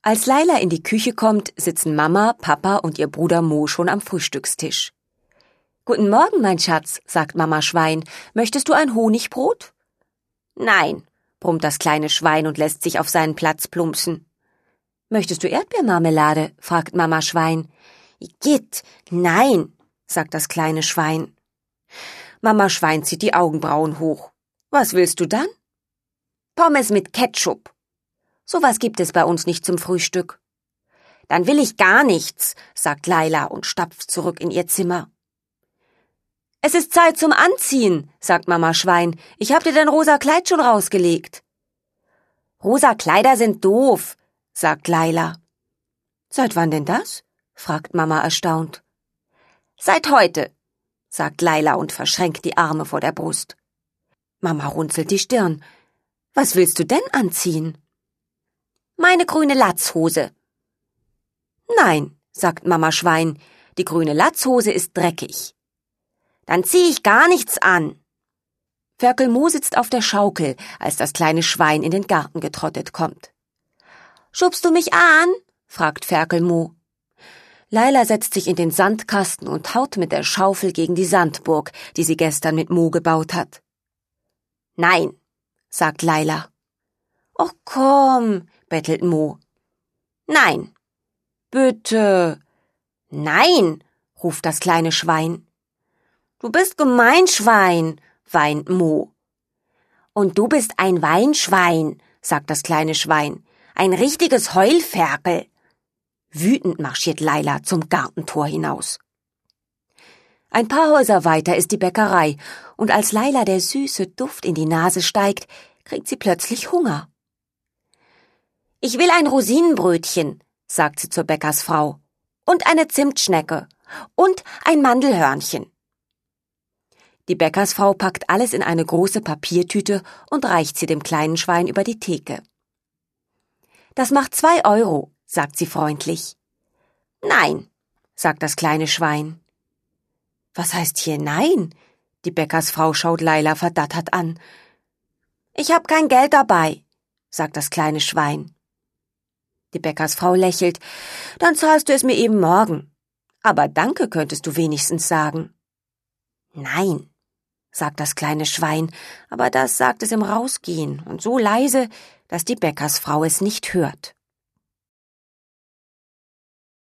Als Laila in die Küche kommt, sitzen Mama, Papa und ihr Bruder Mo schon am Frühstückstisch. »Guten Morgen, mein Schatz«, sagt Mama Schwein. »Möchtest du ein Honigbrot?« »Nein«, brummt das kleine Schwein und lässt sich auf seinen Platz plumpsen. »Möchtest du Erdbeermarmelade?«, fragt Mama Schwein. »Igitt, nein«, sagt das kleine Schwein. Mama Schwein zieht die Augenbrauen hoch. »Was willst du dann?« »Pommes mit Ketchup.« »Sowas gibt es bei uns nicht zum Frühstück.« »Dann will ich gar nichts«, sagt Laila und stapft zurück in ihr Zimmer. »Es ist Zeit zum Anziehen«, sagt Mama Schwein. »Ich hab dir dein rosa Kleid schon rausgelegt.« »Rosa Kleider sind doof«, sagt Laila. »Seit wann denn das?«, fragt Mama erstaunt. »Seit heute«, sagt Laila und verschränkt die Arme vor der Brust. Mama runzelt die Stirn. »Was willst du denn anziehen?« »Meine grüne Latzhose.« »Nein«, sagt Mama Schwein, »die grüne Latzhose ist dreckig.« »Dann zieh ich gar nichts an.« Ferkel Mo sitzt auf der Schaukel, als das kleine Schwein in den Garten getrottet kommt. »Schubst du mich an?«, fragt Ferkel Mo. Laila setzt sich in den Sandkasten und haut mit der Schaufel gegen die Sandburg, die sie gestern mit Mo gebaut hat. »Nein«, sagt Laila. »Och komm«, bettelt Mo. »Nein.« »Bitte.« »Nein«, ruft das kleine Schwein. »Du bist gemein, Schwein«, weint Mo. »Und du bist ein Weinschwein«, sagt das kleine Schwein. »Ein richtiges Heulferkel.« Wütend marschiert Laila zum Gartentor hinaus. Ein paar Häuser weiter ist die Bäckerei, und als Laila der süße Duft in die Nase steigt, kriegt sie plötzlich Hunger. »Ich will ein Rosinenbrötchen«, sagt sie zur Bäckersfrau, »und eine Zimtschnecke und ein Mandelhörnchen.« Die Bäckersfrau packt alles in eine große Papiertüte und reicht sie dem kleinen Schwein über die Theke. »Das macht 2 €, sagt sie freundlich. »Nein«, sagt das kleine Schwein. »Was heißt hier nein?« Die Bäckersfrau schaut Laila verdattert an. »Ich hab kein Geld dabei«, sagt das kleine Schwein. Die Bäckersfrau lächelt. »Dann zahlst du es mir eben morgen. Aber danke könntest du wenigstens sagen.« »Nein«, sagt das kleine Schwein, aber das sagt es im Rausgehen und so leise, dass die Bäckersfrau es nicht hört.